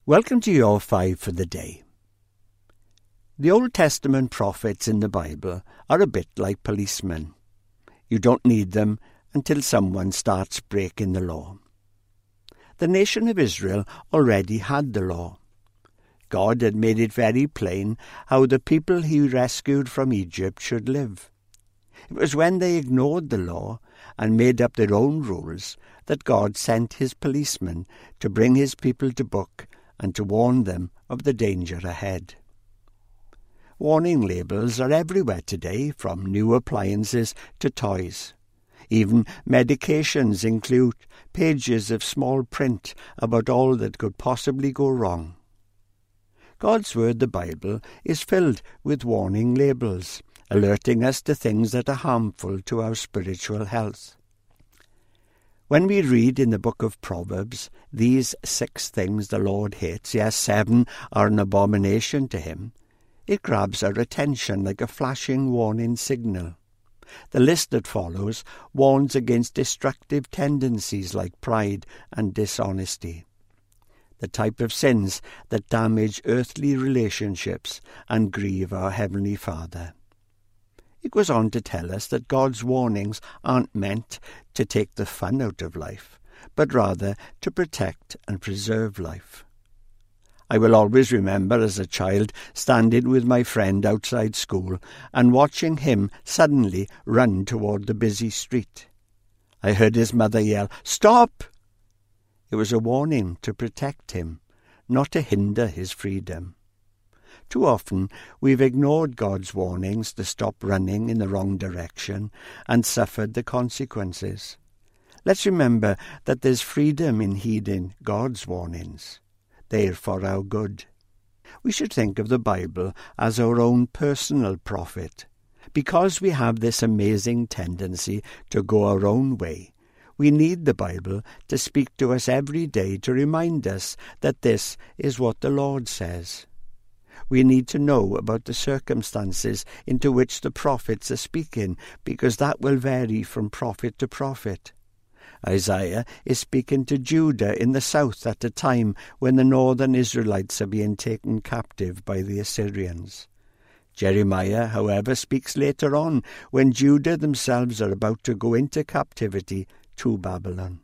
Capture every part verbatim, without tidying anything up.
Welcome to your five for the day. The Old Testament prophets in the Bible are a bit like policemen. You don't need them until someone starts breaking the law. The nation of Israel already had the law. God had made it very plain how the people he rescued from Egypt should live. It was when they ignored the law and made up their own rules that God sent his policemen to bring his people to book and to warn them of the danger ahead. Warning labels are everywhere today, from new appliances to toys. Even medications include pages of small print about all that could possibly go wrong. God's Word, the Bible, is filled with warning labels, alerting us to things that are harmful to our spiritual health. When we read in the book of Proverbs, these six things the Lord hates, yes, seven are an abomination to him, it grabs our attention like a flashing warning signal. The list that follows warns against destructive tendencies like pride and dishonesty, the type of sins that damage earthly relationships and grieve our Heavenly Father. It goes on to tell us that God's warnings aren't meant to take the fun out of life, but rather to protect and preserve life. I will always remember as a child standing with my friend outside school and watching him suddenly run toward the busy street. I heard his mother yell, "Stop!" It was a warning to protect him, not to hinder his freedom. Too often we've ignored God's warnings to stop running in the wrong direction and suffered the consequences. Let's remember that there's freedom in heeding God's warnings. They're for our good. We should think of the Bible as our own personal prophet. Because we have this amazing tendency to go our own way, we need the Bible to speak to us every day to remind us that this is what the Lord says. We need to know about the circumstances into which the prophets are speaking, because that will vary from prophet to prophet. Isaiah is speaking to Judah in the south at a time when the northern Israelites are being taken captive by the Assyrians. Jeremiah, however, speaks later on when Judah themselves are about to go into captivity to Babylon.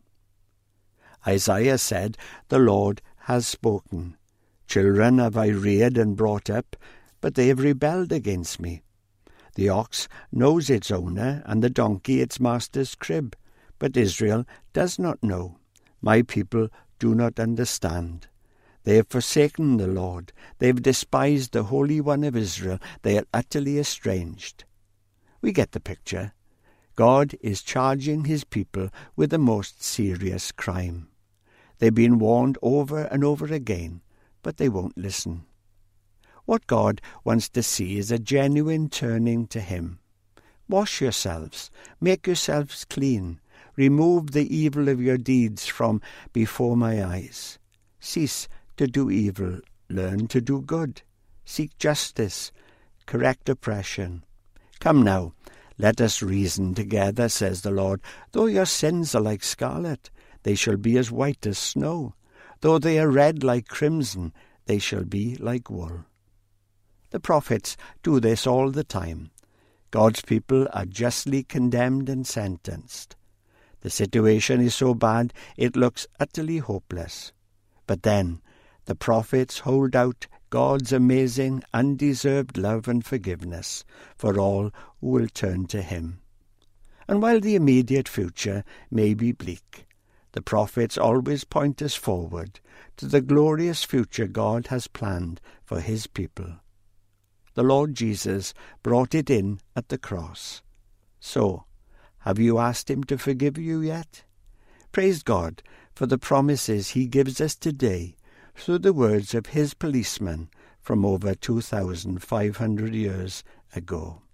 Isaiah said, "The Lord has spoken. Children have I reared and brought up, but they have rebelled against me. The ox knows its owner, and the donkey its master's crib, but Israel does not know. My people do not understand. They have forsaken the Lord. They have despised the Holy One of Israel. They are utterly estranged." We get the picture. God is charging his people with the most serious crime. They've been warned over and over again, but they won't listen. What God wants to see is a genuine turning to him. Wash yourselves, make yourselves clean, remove the evil of your deeds from before my eyes. Cease to do evil, learn to do good. Seek justice, correct oppression. Come now, let us reason together, says the Lord. Though your sins are like scarlet, they shall be as white as snow. Though they are red like crimson, they shall be like wool. The prophets do this all the time. God's people are justly condemned and sentenced. The situation is so bad it looks utterly hopeless. But then the prophets hold out God's amazing, undeserved love and forgiveness for all who will turn to him. And while the immediate future may be bleak, the prophets always point us forward to the glorious future God has planned for his people. The Lord Jesus brought it in at the cross. So, have you asked him to forgive you yet? Praise God for the promises he gives us today through the words of his policeman from over two thousand five hundred years ago.